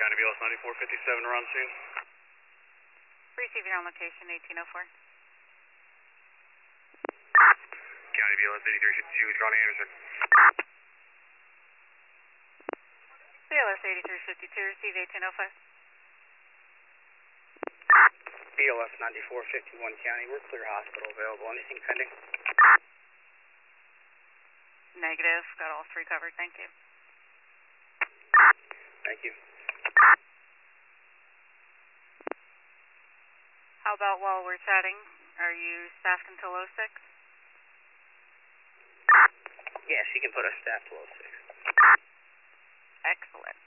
County BLS 9457 around soon. Receiving on location 1804. County BLS 8352 with Ronnie Anderson. BLS 8352, receive 1805. BLS 9451 County, we're clear hospital available. Anything pending? Negative, got all three covered, thank you. Thank you. How about while we're chatting, are you staffed until 06? Yeah, she can put us staff to 06. Excellent.